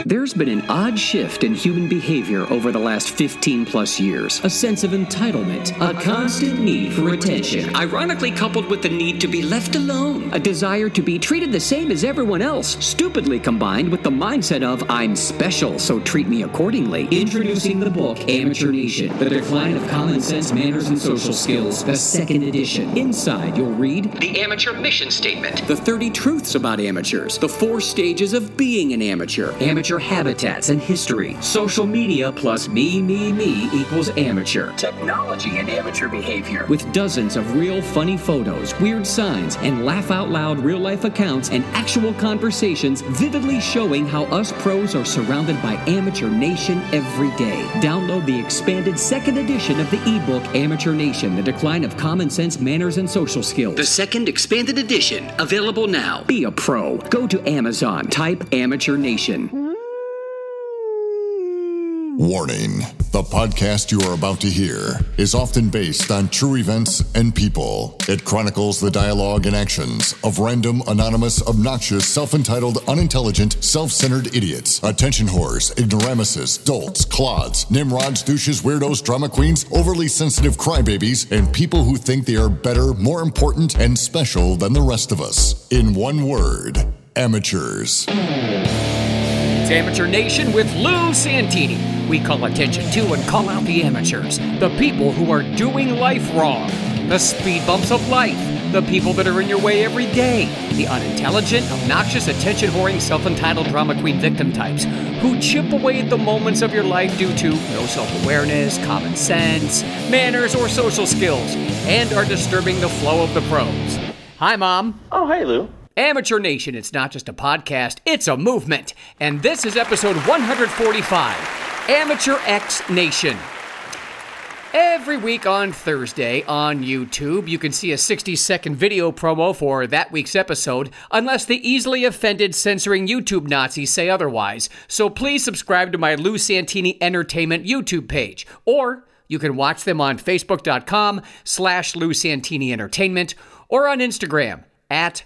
There's been an odd shift in human behavior over the last 15 plus years. A sense of entitlement, a constant need for attention, ironically coupled with the need to be left alone. A desire to be treated the same as everyone else, stupidly combined with the mindset of, I'm special, so treat me accordingly. Introducing the book, Amateur Nation, The Decline of Common Sense, Manners, and Social Skills, the second edition. Inside, you'll read the amateur mission statement, the 30 truths about amateurs, the 4 stages of being an amateur, amateur habitats and history, social media plus me equals amateur, technology and amateur behavior, with dozens of real funny photos, weird signs, and laugh-out-loud real-life accounts and actual conversations vividly showing how us pros are surrounded by Amateur Nation every day. Download the expanded second edition of the ebook Amateur Nation, The Decline of Common Sense, Manners, and Social Skills. The second expanded edition, available now. Be a pro. Go to Amazon. Type Amateur Nation. Warning. The podcast you are about to hear is often based on true events and people. It chronicles the dialogue and actions of random, anonymous, obnoxious, self-entitled, unintelligent, self-centered idiots, attention whores, ignoramuses, dolts, clods, nimrods, douches, weirdos, drama queens, overly sensitive crybabies, and people who think they are better, more important, and special than the rest of us. In one word, amateurs. It's Amateur Nation with Lou Santini. We call attention to and call out the amateurs, the people who are doing life wrong, the speed bumps of life, the people that are in your way every day, the unintelligent, obnoxious, attention-whoring, self-entitled drama queen victim types who chip away at the moments of your life due to no self-awareness, common sense, manners, or social skills, and are disturbing the flow of the pros. Hi, Mom. Oh, hey, Lou. Amateur Nation, it's not just a podcast, it's a movement. And this is episode 145, Amateur X Nation. Every week on Thursday on YouTube, you can see a 60-second video promo for that week's episode, unless the easily offended censoring YouTube Nazis say otherwise. So please subscribe to my Lou Santini Entertainment YouTube page. Or you can watch them on Facebook.com/Lou Santini Entertainment or on Instagram at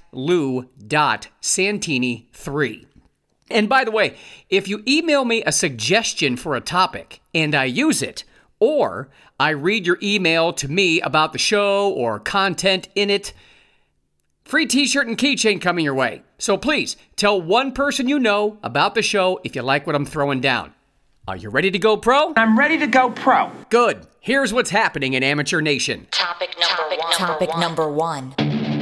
lou.santini3. And by the way, if you email me a suggestion for a topic and I use it, or I read your email to me about the show or content in it, free t-shirt and keychain coming your way. So please, tell one person you know about the show if you like what I'm throwing down. Are you ready to go pro? I'm ready to go pro. Good. Here's what's happening in Amateur Nation. Topic number one.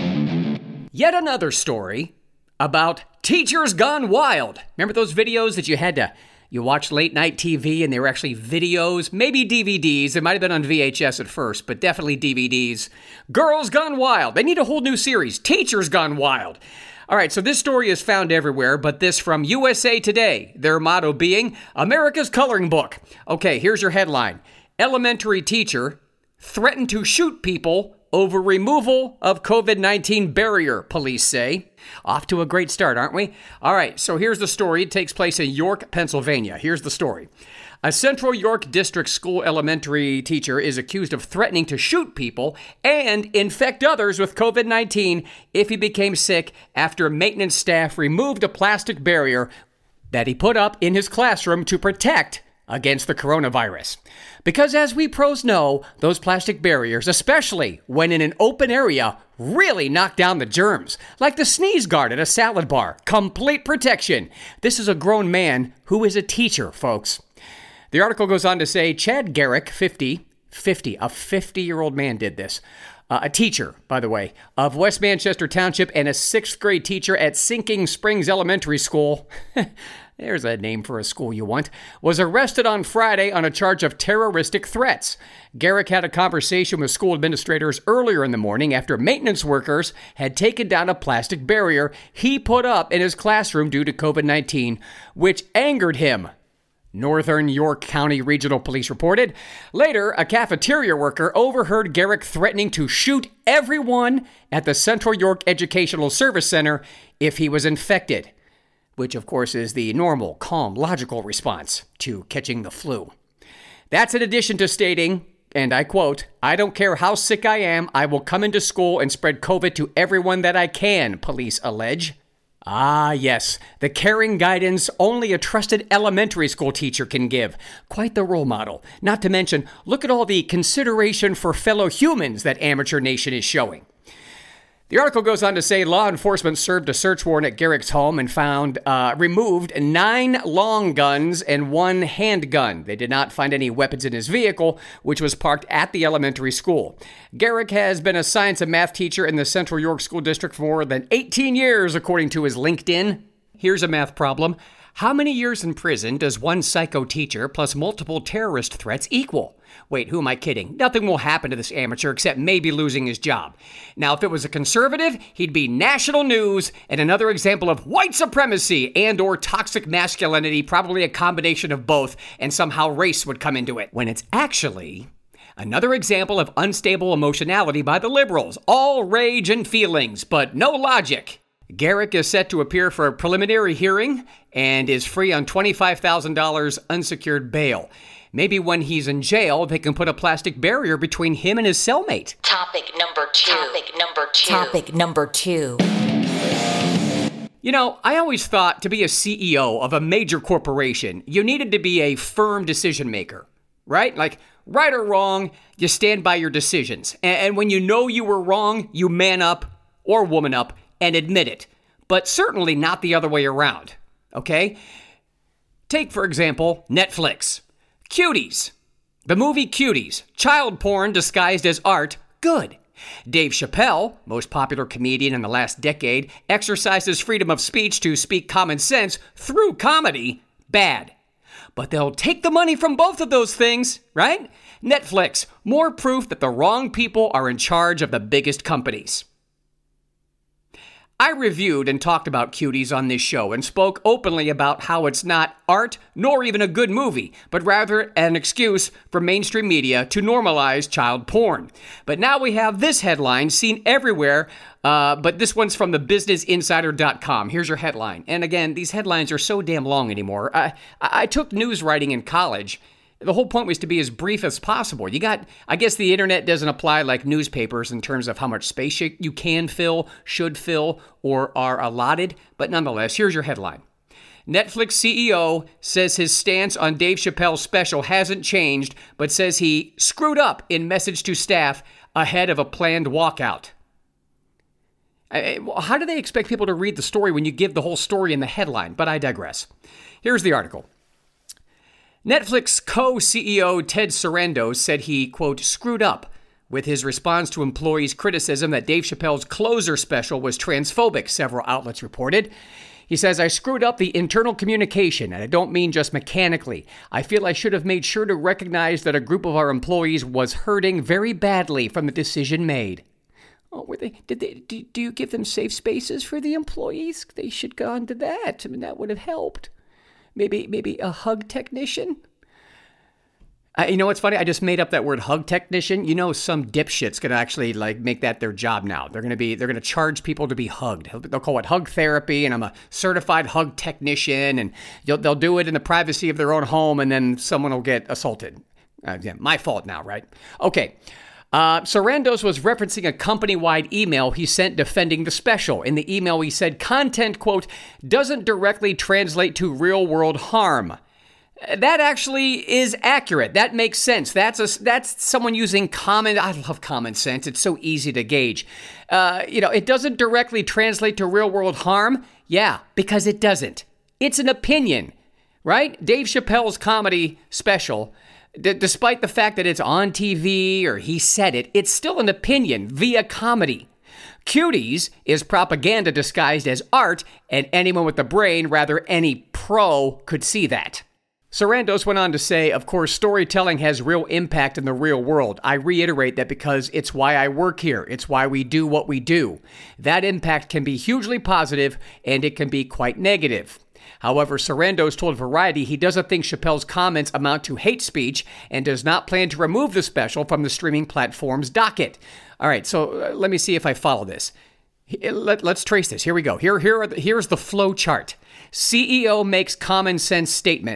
Yet another story about teachers gone wild. Remember those videos that you watched late night TV and they were actually videos, maybe DVDs. It might have been on VHS at first, but definitely DVDs. Girls Gone Wild. They need a whole new series. Teachers Gone Wild. All right, so this story is found everywhere, but this from USA Today, their motto being America's Coloring Book. Okay, here's your headline. Elementary teacher threatened to shoot people over removal of COVID-19 barrier, police say. Off to a great start, aren't we? All right, so here's the story. It takes place in York, Pennsylvania. Here's the story. A Central York District School elementary teacher is accused of threatening to shoot people and infect others with COVID-19 if he became sick after maintenance staff removed a plastic barrier that he put up in his classroom to protect against the coronavirus. Because as we pros know, those plastic barriers, especially when in an open area, really knock down the germs. Like the sneeze guard at a salad bar. Complete protection. This is a grown man who is a teacher, folks. The article goes on to say, Chad Garrick, 50, a 50-year-old man did this. A teacher, by the way, of West Manchester Township and a 6th grade teacher at Sinking Springs Elementary School. There's a name for a school you want, was arrested on Friday on a charge of terroristic threats. Garrick had a conversation with school administrators earlier in the morning after maintenance workers had taken down a plastic barrier he put up in his classroom due to COVID-19, which angered him. Northern York County Regional Police reported. Later, a cafeteria worker overheard Garrick threatening to shoot everyone at the Central York Educational Service Center if he was infected, which of course is the normal, calm, logical response to catching the flu. That's in addition to stating, and I quote, "I don't care how sick I am, I will come into school and spread COVID to everyone that I can," police allege. Ah, yes, the caring guidance only a trusted elementary school teacher can give. Quite the role model. Not to mention, look at all the consideration for fellow humans that Amateur Nation is showing. The article goes on to say law enforcement served a search warrant at Garrick's home and found removed 9 long guns and 1 handgun. They did not find any weapons in his vehicle, which was parked at the elementary school. Garrick has been a science and math teacher in the Central York School District for more than 18 years, according to his LinkedIn. Here's a math problem. How many years in prison does one psycho teacher plus multiple terrorist threats equal? Wait, who am I kidding? Nothing will happen to this amateur except maybe losing his job. Now, if it was a conservative, he'd be national news and another example of white supremacy and or toxic masculinity, probably a combination of both, and somehow race would come into it. When it's actually another example of unstable emotionality by the liberals. All rage and feelings, but no logic. Garrick is set to appear for a preliminary hearing and is free on $25,000 unsecured bail. Maybe when he's in jail, they can put a plastic barrier between him and his cellmate. Topic number two. You know, I always thought to be a CEO of a major corporation, you needed to be a firm decision maker, right? Like, right or wrong, you stand by your decisions. And when you know you were wrong, you man up or woman up and admit it. But certainly not the other way around, okay? Take, for example, Netflix. Cuties. The movie Cuties. Child porn disguised as art. Good. Dave Chappelle, most popular comedian in the last decade, exercises freedom of speech to speak common sense through comedy. Bad. But they'll take the money from both of those things, right? Netflix. More proof that the wrong people are in charge of the biggest companies. I reviewed and talked about Cuties on this show and spoke openly about how it's not art nor even a good movie, but rather an excuse for mainstream media to normalize child porn. But now we have this headline seen everywhere, but this one's from the businessinsider.com. Here's your headline. And again, these headlines are so damn long anymore. I took news writing in college. The whole point was to be as brief as possible. I guess the internet doesn't apply like newspapers in terms of how much space you can fill, should fill, or are allotted. But nonetheless, here's your headline. Netflix CEO says his stance on Dave Chappelle's special hasn't changed, but says he screwed up in message to staff ahead of a planned walkout. How do they expect people to read the story when you give the whole story in the headline? But I digress. Here's the article. Netflix co-CEO Ted Sarandos said he, quote, screwed up with his response to employees' criticism that Dave Chappelle's Closer special was transphobic, several outlets reported. He says, I screwed up the internal communication, and I don't mean just mechanically. I feel I should have made sure to recognize that a group of our employees was hurting very badly from the decision made. Oh, do you give them safe spaces for the employees? They should have gone to that. I mean, that would have helped. Maybe a hug technician? You know what's funny? I just made up that word hug technician. You know, some dipshit's going to actually make that their job now. They're going to charge people to be hugged. They'll call it hug therapy, and I'm a certified hug technician, and they'll do it in the privacy of their own home, and then someone will get assaulted. Yeah, my fault now, right? Okay. Sarandos was referencing a company-wide email he sent defending the special. In the email, he said content, quote, doesn't directly translate to real-world harm. That actually is accurate. That makes sense. That's someone using I love common sense. It's so easy to gauge. It doesn't directly translate to real-world harm. Yeah, because it doesn't. It's an opinion, right? Dave Chappelle's comedy special, despite the fact that it's on TV or he said it, it's still an opinion via comedy. Cuties is propaganda disguised as art, and anyone with a brain, rather any pro, could see that. Sarandos went on to say, of course, storytelling has real impact in the real world. I reiterate that because it's why I work here. It's why we do what we do. That impact can be hugely positive, and it can be quite negative. However, Sarandos told Variety he doesn't think Chappelle's comments amount to hate speech and does not plan to remove the special from the streaming platform's docket. All right, so let me see if I follow this. Let's trace this. Here we go. Here's the flow chart. CEO makes common sense statement.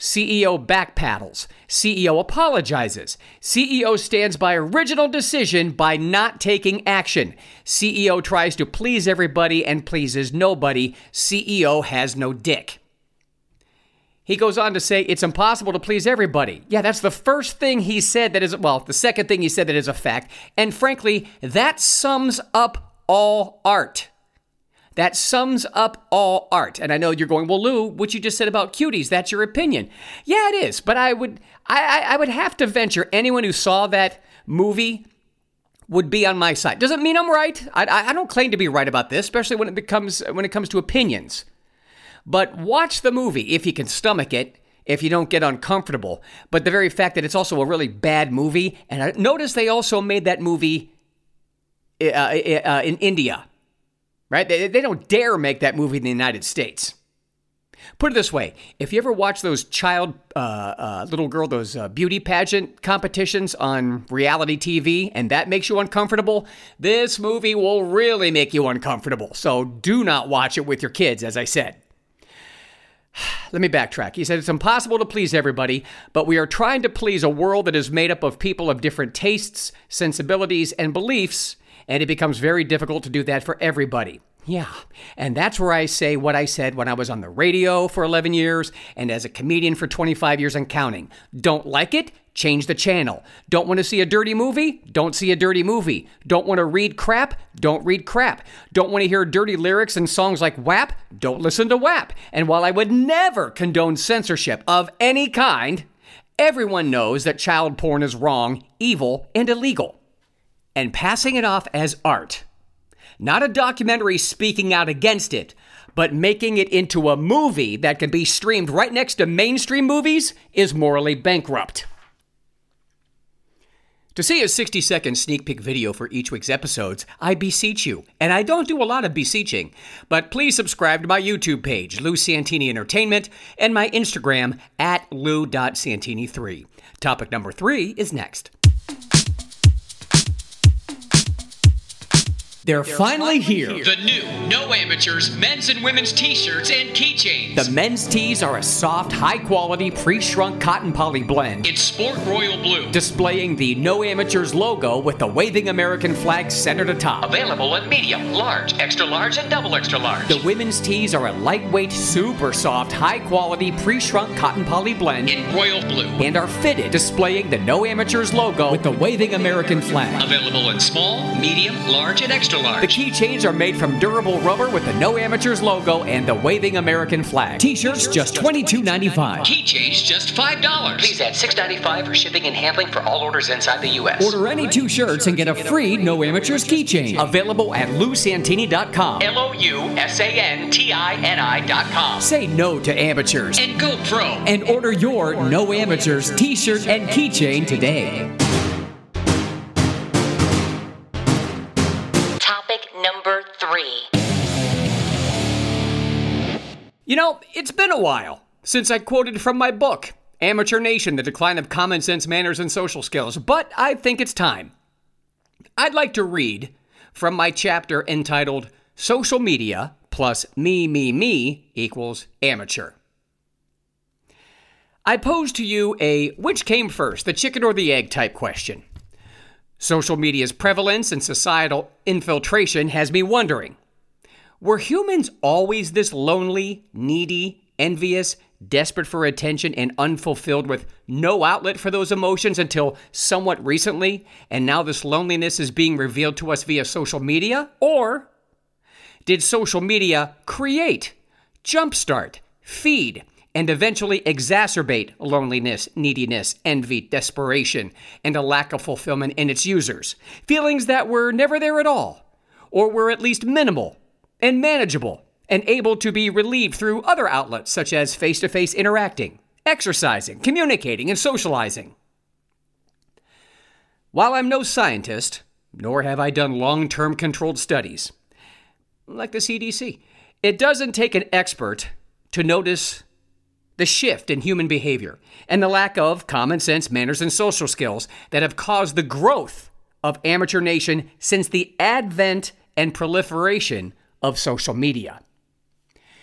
CEO backpedals. CEO apologizes. CEO stands by original decision by not taking action. CEO tries to please everybody and pleases nobody. CEO has no dick. He goes on to say it's impossible to please everybody. Yeah, that's the first thing he said that is, well, the second thing he said that is a fact. And frankly, that sums up all art. That sums up all art. And I know you're going, well, Lou, what you just said about cuties, that's your opinion. Yeah, it is. But I would have to venture anyone who saw that movie would be on my side. Doesn't mean I'm right. I don't claim to be right about this, especially when it comes to opinions. But watch the movie if you can stomach it, if you don't get uncomfortable. But the very fact that it's also a really bad movie, and I notice they also made that movie in India, right? They don't dare make that movie in the United States. Put it this way, if you ever watch those little girl, those beauty pageant competitions on reality TV, and that makes you uncomfortable, this movie will really make you uncomfortable. So do not watch it with your kids, as I said. Let me backtrack. He said it's impossible to please everybody, but we are trying to please a world that is made up of people of different tastes, sensibilities, and beliefs, and it becomes very difficult to do that for everybody. Yeah, and that's where I say what I said when I was on the radio for 11 years and as a comedian for 25 years and counting. Don't like it? Change the channel. Don't want to see a dirty movie? Don't see a dirty movie. Don't want to read crap? Don't read crap. Don't want to hear dirty lyrics and songs like WAP? Don't listen to WAP. And while I would never condone censorship of any kind, everyone knows that child porn is wrong, evil, and illegal. And passing it off as art. Not a documentary speaking out against it, but making it into a movie that can be streamed right next to mainstream movies is morally bankrupt. To see a 60-second sneak peek video for each week's episodes, I beseech you, and I don't do a lot of beseeching, but please subscribe to my YouTube page, Lou Santini Entertainment, and my Instagram, @lou.santini3. Topic number 3 is next. They're finally here. The new No Amateurs men's and women's t-shirts and keychains. The men's tees are a soft, high-quality, pre-shrunk cotton poly blend. In sport royal blue. Displaying the No Amateurs logo with the waving American flag centered atop. Available in medium, large, extra large, and double extra large. The women's tees are a lightweight, super soft, high-quality, pre-shrunk cotton poly blend. In royal blue. And are fitted, displaying the No Amateurs logo with the waving American flag. Available in small, medium, large, and extra large. The keychains are made from durable rubber with the No Amateurs logo and the waving American flag. T-shirts just $22.95. Keychains just $5. Please add $6.95 for shipping and handling for all orders inside the U.S. Order any 2 shirts and get a free No Amateurs keychain. Available at lousantini.com. LOUSANTINI.com. Say no to amateurs. And go pro. And order your No Amateurs t-shirt and keychain today. Number 3. You know, it's been a while since I quoted from my book, Amateur Nation, The Decline of Common Sense, Manners, and Social Skills, but I think it's time. I'd like to read from my chapter entitled Social Media plus Me equals Amateur. I pose to you a which came first, the chicken or the egg type question. Social media's prevalence and societal infiltration has me wondering, were humans always this lonely, needy, envious, desperate for attention, and unfulfilled with no outlet for those emotions until somewhat recently, and now this loneliness is being revealed to us via social media? Or did social media create, jumpstart, feed, and eventually exacerbate loneliness, neediness, envy, desperation, and a lack of fulfillment in its users? Feelings that were never there at all, or were at least minimal and manageable, and able to be relieved through other outlets such as face-to-face interacting, exercising, communicating, and socializing. While I'm no scientist, nor have I done long-term controlled studies, like the CDC, it doesn't take an expert to notice the shift in human behavior and the lack of common sense, manners, and social skills that have caused the growth of Amateur Nation since the advent and proliferation of social media.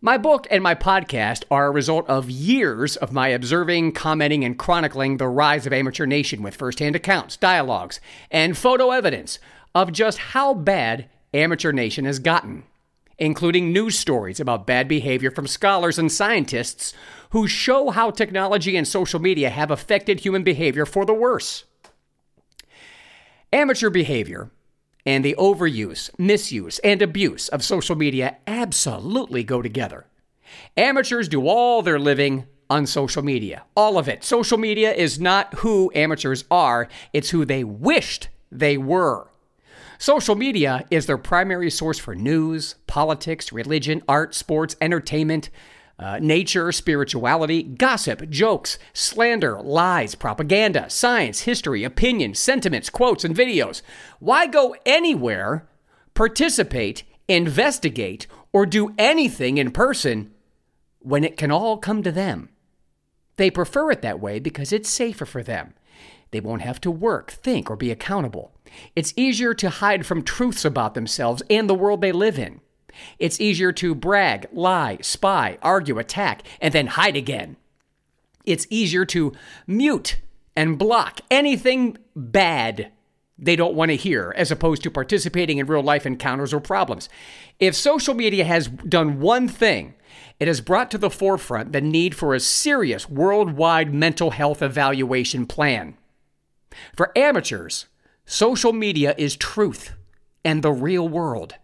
My book and my podcast are a result of years of my observing, commenting, and chronicling the rise of Amateur Nation with firsthand accounts, dialogues, and photo evidence of just how bad Amateur Nation has gotten, including news stories about bad behavior from scholars and scientists who show how technology and social media have affected human behavior for the worse. Amateur behavior and the overuse, misuse, and abuse of social media absolutely go together. Amateurs do all their living on social media. All of it. Social media is not who amateurs are, it's who they wished they were. Social media is their primary source for news, politics, religion, art, sports, entertainment, nature, spirituality, gossip, jokes, slander, lies, propaganda, science, history, opinion, sentiments, quotes, and videos. Why go anywhere, participate, investigate, or do anything in person when it can all come to them? They prefer it that way because it's safer for them. They won't have to work, think, or be accountable. It's easier to hide from truths about themselves and the world they live in. It's easier to brag, lie, spy, argue, attack, and then hide again. It's easier to mute and block anything bad they don't want to hear, as opposed to participating in real-life encounters or problems. If social media has done one thing, it has brought to the forefront the need for a serious worldwide mental health evaluation plan. For amateurs, social media is truth and the real world.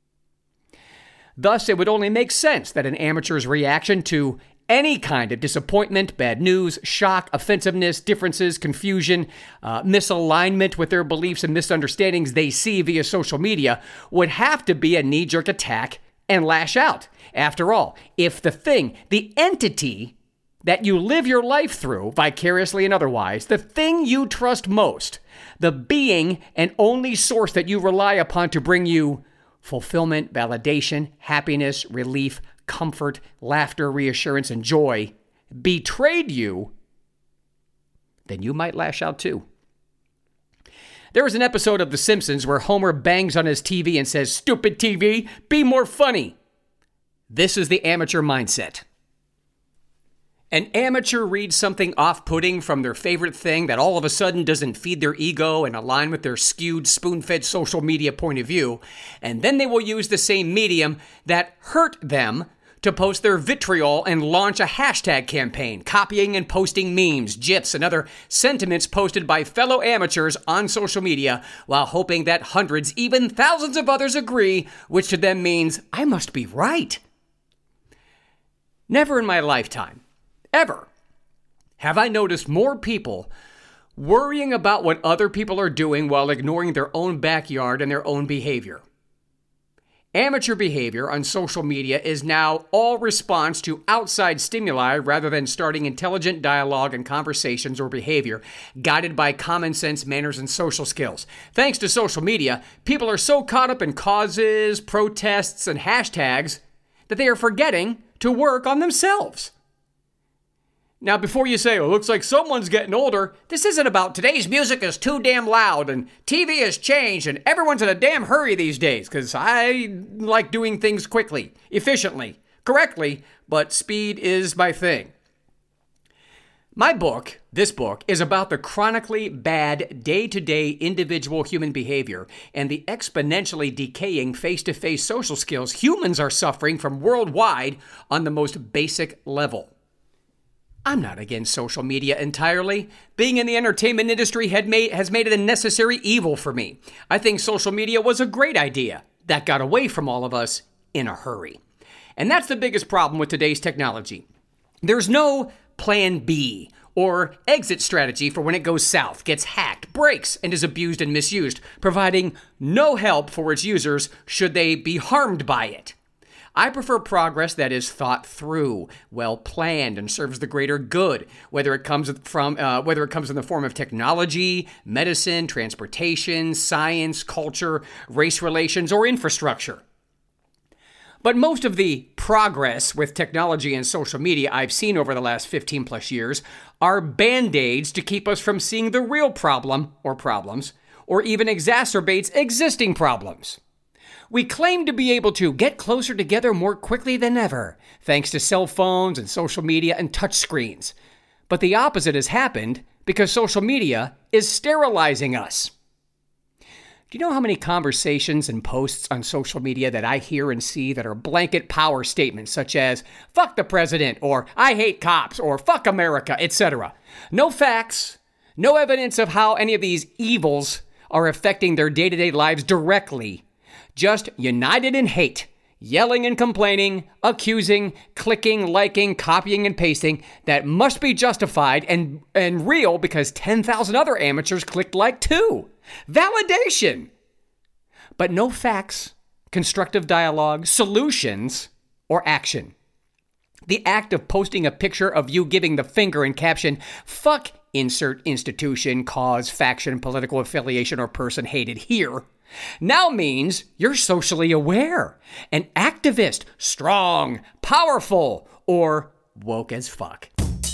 Thus, it would only make sense that an amateur's reaction to any kind of disappointment, bad news, shock, offensiveness, differences, confusion, misalignment with their beliefs and misunderstandings they see via social media would have to be a knee-jerk attack and lash out. After all, if the thing, the entity that you live your life through, vicariously and otherwise, the thing you trust most, the being and only source that you rely upon to bring you fulfillment, validation, happiness, relief, comfort, laughter, reassurance, and joy, betrayed you, then you might lash out too. There was an episode of The Simpsons where Homer bangs on his TV and says, "Stupid TV, be more funny." This is the amateur mindset. An amateur reads something off-putting from their favorite thing that all of a sudden doesn't feed their ego and align with their skewed, spoon-fed social media point of view, and then they will use the same medium that hurt them to post their vitriol and launch a hashtag campaign, copying and posting memes, GIFs, and other sentiments posted by fellow amateurs on social media while hoping that hundreds, even thousands of others agree, which to them means, I must be right. Never in my lifetime, ever, have I noticed more people worrying about what other people are doing while ignoring their own backyard and their own behavior. Amateur behavior on social media is now all response to outside stimuli rather than starting intelligent dialogue and conversations or behavior guided by common sense, manners, and social skills. Thanks to social media, people are so caught up in causes, protests, and hashtags that they are forgetting to work on themselves. Now, before you say, "Oh, looks like someone's getting older," this isn't about today's music is too damn loud and TV has changed and everyone's in a damn hurry these days, because I like doing things quickly, efficiently, correctly, but speed is my thing. My book, this book, is about the chronically bad day-to-day individual human behavior and the exponentially decaying face-to-face social skills humans are suffering from worldwide on the most basic level. I'm not against social media entirely. Being in the entertainment industry has made it a necessary evil for me. I think social media was a great idea that got away from all of us in a hurry. And that's the biggest problem with today's technology. There's no plan B or exit strategy for when it goes south, gets hacked, breaks, and is abused and misused, providing no help for its users should they be harmed by it. I prefer progress that is thought through, well planned, and serves the greater good, whether it comes in the form of technology, medicine, transportation, science, culture, race relations, or infrastructure. But most of the progress with technology and social media I've seen over the last 15 plus years are band-aids to keep us from seeing the real problem or problems, or even exacerbates existing problems. We claim to be able to get closer together more quickly than ever, thanks to cell phones and social media and touchscreens. But the opposite has happened because social media is sterilizing us. Do you know how many conversations and posts on social media that I hear and see that are blanket power statements such as, fuck the president, or I hate cops, or fuck America, etc.? No facts, no evidence of how any of these evils are affecting their day-to-day lives directly. Just united in hate, yelling and complaining, accusing, clicking, liking, copying, and pasting that must be justified and real because 10,000 other amateurs clicked like too. Validation. But no facts, constructive dialogue, solutions, or action. The act of posting a picture of you giving the finger and caption, fuck insert institution, cause, faction, political affiliation, or person hated here, now means you're socially aware, an activist, strong, powerful, or woke as fuck.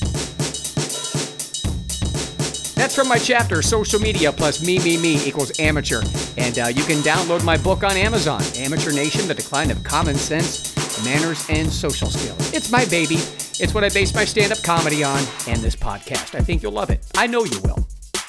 That's from my chapter, Social Media plus Me equals Amateur. And you can download my book on Amazon, Amateur Nation, The Decline of Common Sense, Manners, and Social Skills. It's my baby. It's what I base my stand-up comedy on and this podcast. I think you'll love it. I know you will.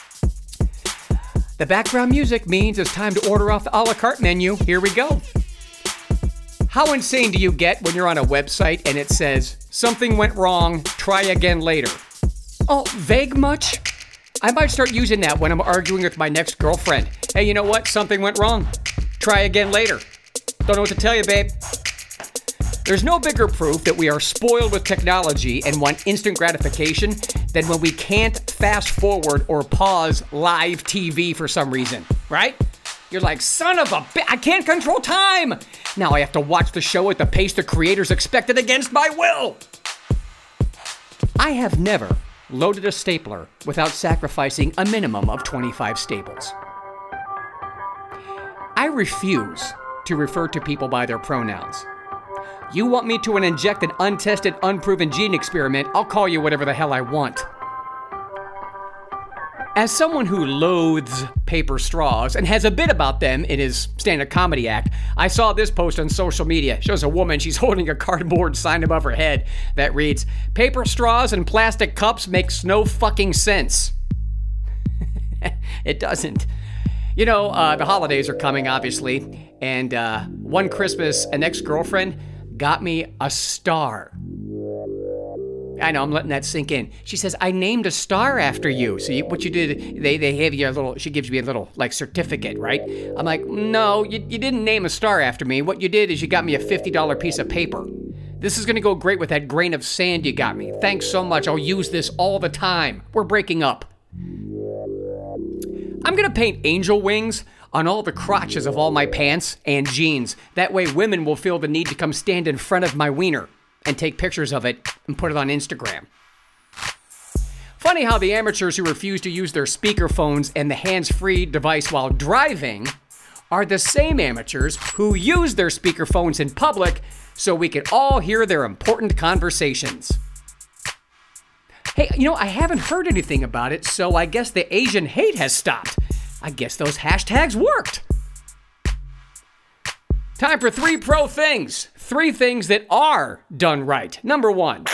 The background music means it's time to order off the a la carte menu. Here we go. How insane do you get when you're on a website and it says, something went wrong, try again later? Oh, vague much? I might start using that when I'm arguing with my next girlfriend. Hey, you know what? Something went wrong. Try again later. Don't know what to tell you, babe. There's no bigger proof that we are spoiled with technology and want instant gratification than when we can't fast forward or pause live TV for some reason, right? You're like, son of a bitch, I can't control time. Now I have to watch the show at the pace the creators expected against my will. I have never loaded a stapler without sacrificing a minimum of 25 staples. I refuse to refer to people by their pronouns. You want me to inject an untested, unproven gene experiment, I'll call you whatever the hell I want. As someone who loathes paper straws and has a bit about them in his stand-up comedy act, I saw this post on social media. It shows a woman, she's holding a cardboard sign above her head that reads, paper straws and plastic cups makes no fucking sense. It doesn't. You know, the holidays are coming, obviously, and one Christmas, an ex-girlfriend got me a star. I know, I'm letting that sink in. She says, I named a star after you. So what you did, they have you a little, she gives me a little, like, certificate, right? I'm like, no, you didn't name a star after me. What you did is you got me a $50 piece of paper. This is going to go great with that grain of sand you got me. Thanks so much. I'll use this all the time. We're breaking up. I'm going to paint angel wings on all the crotches of all my pants and jeans. That way women will feel the need to come stand in front of my wiener and take pictures of it and put it on Instagram. Funny how the amateurs who refuse to use their speakerphones and the hands-free device while driving are the same amateurs who use their speakerphones in public so we can all hear their important conversations. Hey, you know, I haven't heard anything about it, so I guess the Asian hate has stopped. I guess those hashtags worked. Time for 3 pro things. 3 things that are done right. Number 1.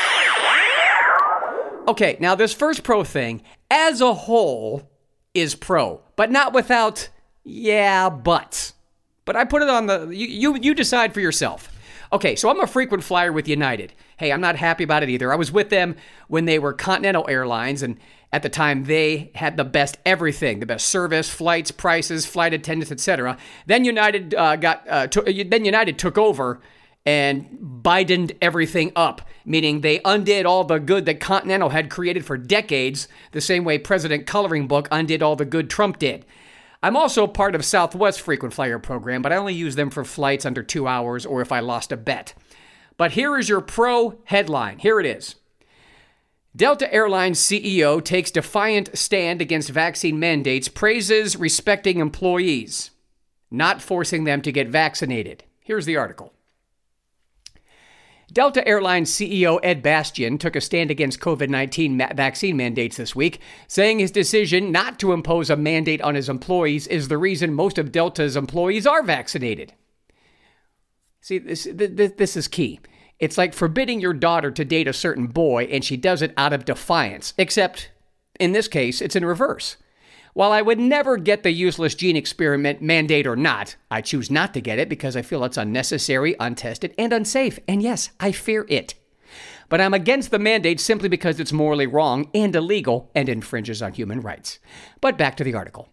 Okay, now this first pro thing, as a whole, is pro, but not without, but. But I put it on the, you decide for yourself. Okay, so I'm a frequent flyer with United. Hey, I'm not happy about it either. I was with them when they were Continental Airlines, and at the time they had the best everything, the best service, flights, prices, flight attendants, etc. Then United United took over and Bidened everything up, meaning they undid all the good that Continental had created for decades, the same way President Coloring Book undid all the good Trump did. I'm also part of Southwest frequent flyer program, but I only use them for flights under 2 hours or if I lost a bet. But here is your pro headline. Here it is. Delta Airlines CEO takes defiant stand against vaccine mandates, praises respecting employees, not forcing them to get vaccinated. Here's the article. Delta Airlines CEO Ed Bastian took a stand against COVID-19 vaccine mandates this week, saying his decision not to impose a mandate on his employees is the reason most of Delta's employees are vaccinated. See, this is key. It's like forbidding your daughter to date a certain boy, and she does it out of defiance, except in this case, it's in reverse. While I would never get the useless gene experiment, mandate or not, I choose not to get it because I feel it's unnecessary, untested, and unsafe. And yes, I fear it. But I'm against the mandate simply because it's morally wrong and illegal and infringes on human rights. But back to the article.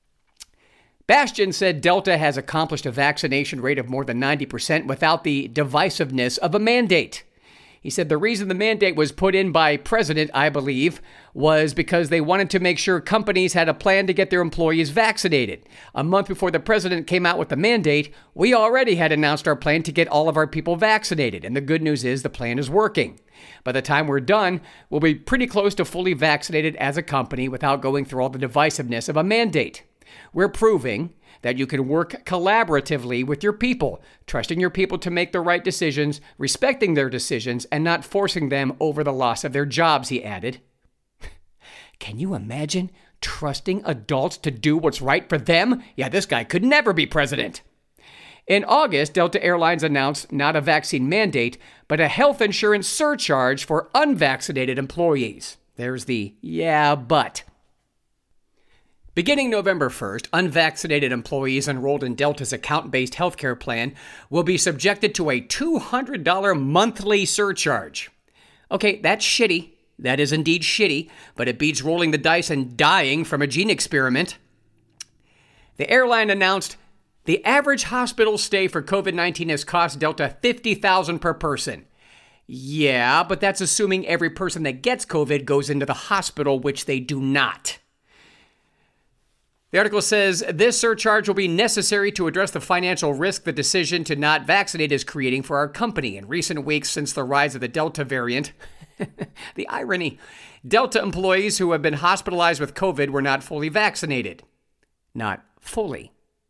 Bastian said Delta has accomplished a vaccination rate of more than 90% without the divisiveness of a mandate. He said the reason the mandate was put in by President, I believe, was because they wanted to make sure companies had a plan to get their employees vaccinated. A month before the president came out with the mandate, we already had announced our plan to get all of our people vaccinated. And the good news is the plan is working. By the time we're done, we'll be pretty close to fully vaccinated as a company without going through all the divisiveness of a mandate. We're proving that you can work collaboratively with your people, trusting your people to make the right decisions, respecting their decisions, and not forcing them over the loss of their jobs, he added. Can you imagine trusting adults to do what's right for them? Yeah, this guy could never be president. In August, Delta Airlines announced not a vaccine mandate, but a health insurance surcharge for unvaccinated employees. There's the yeah, but. Beginning November 1st, unvaccinated employees enrolled in Delta's account-based healthcare plan will be subjected to a $200 monthly surcharge. Okay, that's shitty. That is indeed shitty, but it beats rolling the dice and dying from a gene experiment. The airline announced the average hospital stay for COVID-19 has cost Delta $50,000 per person. Yeah, but that's assuming every person that gets COVID goes into the hospital, which they do not. The article says this surcharge will be necessary to address the financial risk the decision to not vaccinate is creating for our company. In recent weeks since the rise of the Delta variant, the irony, Delta employees who have been hospitalized with COVID were not fully vaccinated. Not fully.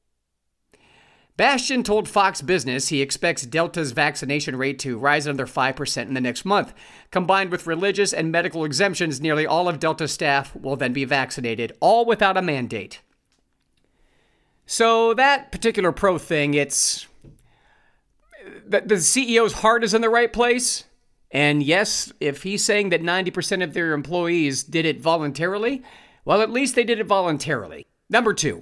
Bastian told Fox Business he expects Delta's vaccination rate to rise another 5% in the next month. Combined with religious and medical exemptions, nearly all of Delta staff will then be vaccinated, all without a mandate. So that particular pro thing, it's the CEO's heart is in the right place. And yes, if he's saying that 90% of their employees did it voluntarily, well, at least they did it voluntarily. Number 2.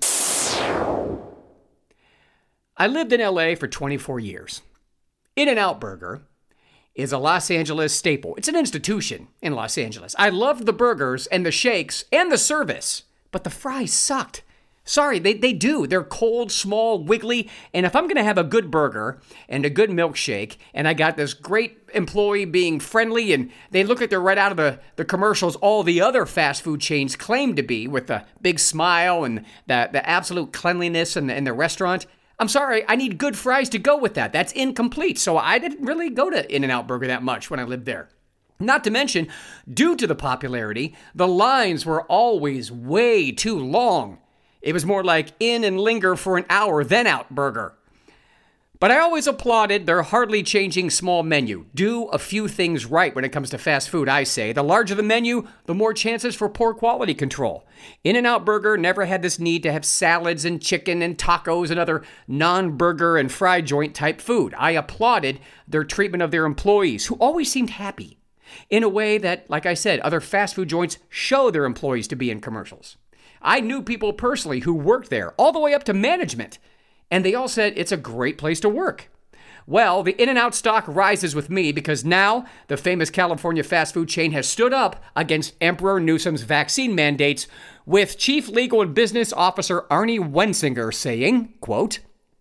I lived in LA for 24 years. In-N-Out Burger is a Los Angeles staple. It's an institution in Los Angeles. I loved the burgers and the shakes and the service, but the fries sucked. Sorry, they do. They're cold, small, wiggly, and if I'm going to have a good burger and a good milkshake, and I got this great employee being friendly, and they look like they're right out of the commercials all the other fast food chains claim to be, with the big smile and the absolute cleanliness in the restaurant, I'm sorry, I need good fries to go with that. That's incomplete, so I didn't really go to In-N-Out Burger that much when I lived there. Not to mention, due to the popularity, the lines were always way too long. It was more like in and linger for an hour, then out burger. But I always applauded their hardly changing small menu. Do a few things right when it comes to fast food, I say. The larger the menu, the more chances for poor quality control. In-N-Out Burger never had this need to have salads and chicken and tacos and other non-burger and fry joint type food. I applauded their treatment of their employees, who always seemed happy, in a way that, like I said, other fast food joints show their employees to be in commercials. I knew people personally who worked there, all the way up to management, and they all said it's a great place to work. Well, the In-N-Out stock rises with me because now the famous California fast food chain has stood up against Emperor Newsom's vaccine mandates, with Chief Legal and Business Officer Arnie Wensinger saying, quote,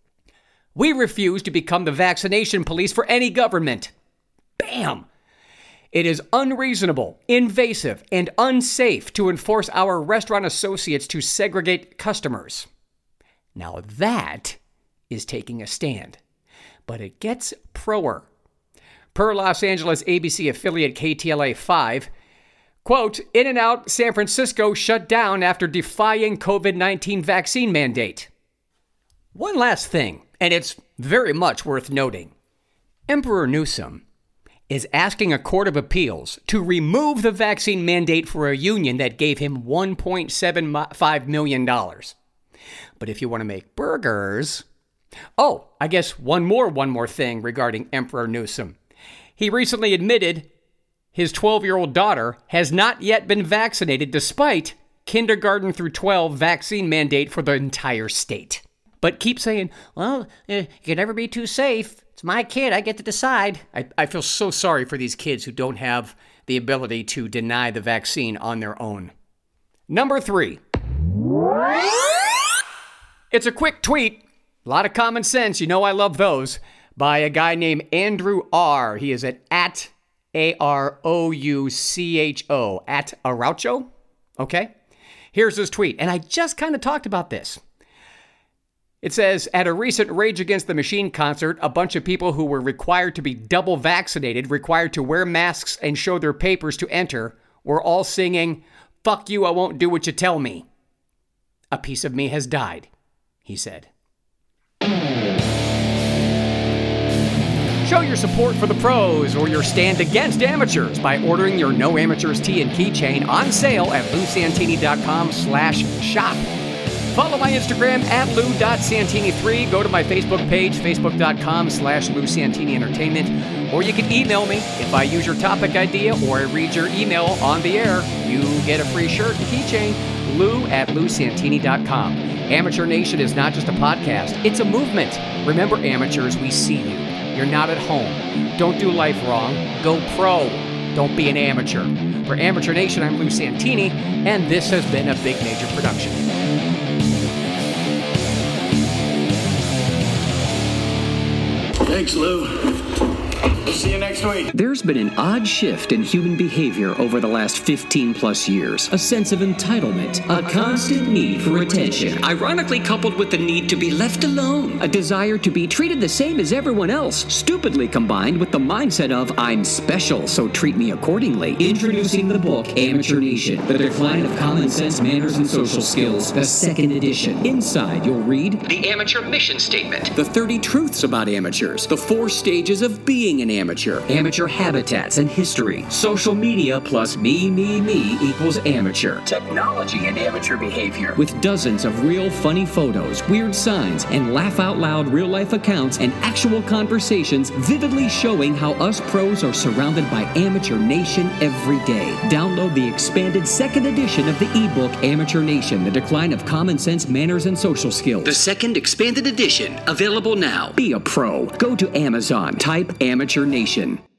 "We refuse to become the vaccination police for any government." Bam! It is unreasonable, invasive, and unsafe to enforce our restaurant associates to segregate customers. Now that is taking a stand. But it gets proer. Per Los Angeles ABC affiliate KTLA 5, quote, In-N-Out San Francisco shut down after defying COVID-19 vaccine mandate. One last thing, and it's very much worth noting. Emperor Newsom is asking a court of appeals to remove the vaccine mandate for a union that gave him $1.75 million. But if you want to make burgers, Oh, I guess one more thing regarding Emperor Newsom. He recently admitted his 12-year-old daughter has not yet been vaccinated despite kindergarten through 12 vaccine mandate for the entire state. But keep saying, well, you can never be too safe. It's my kid. I get to decide. I feel so sorry for these kids who don't have the ability to deny the vaccine on their own. Number 3. It's a quick tweet. A lot of common sense. You know I love those. By a guy named Andrew R. He is at AROUCHO, at Araucho. Okay? Here's his tweet. And I just kind of talked about this. It says, at a recent Rage Against the Machine concert, a bunch of people who were required to be double vaccinated, required to wear masks and show their papers to enter, were all singing, "Fuck you, I won't do what you tell me." A piece of me has died, he said. Show your support for the pros or your stand against amateurs by ordering your No Amateurs tee and keychain on sale at lousantini.com/shop. Follow my Instagram at lou.santini3. Go to my Facebook page, facebook.com/LouSantini Entertainment. Or you can email me. If I use your topic idea or I read your email on the air, you get a free shirt and keychain. lou@lousantini.com. Amateur Nation is not just a podcast, it's a movement. Remember, amateurs, we see you. You're not at home. Don't do life wrong. Go pro. Don't be an amateur. For Amateur Nation, I'm Lou Santini, and this has been a Big Major production. Thanks, Lou. We'll see you next week. There's been an odd shift in human behavior over the last 15 plus years. A sense of entitlement, a constant need for attention, ironically coupled with the need to be left alone, a desire to be treated the same as everyone else, stupidly combined with the mindset of I'm special, so treat me accordingly. Introducing the book Amateur Nation, The Decline of Common Sense, Manners, and Social Skills, the 2nd edition. Inside, you'll read the Amateur Mission Statement, the 30 Truths About Amateurs, the 4 Stages of Being an Amateur, amateur habitats and history, social media plus me equals amateur, technology and amateur behavior, with dozens of real funny photos, weird signs, and laugh out loud real life accounts and actual conversations vividly showing how us pros are surrounded by Amateur Nation every day. Download the expanded 2nd edition of the ebook Amateur Nation, The Decline of Common Sense, Manners, and Social Skills. The 2nd expanded edition, available now. Be a pro. Go to Amazon. Type Amateur Nation.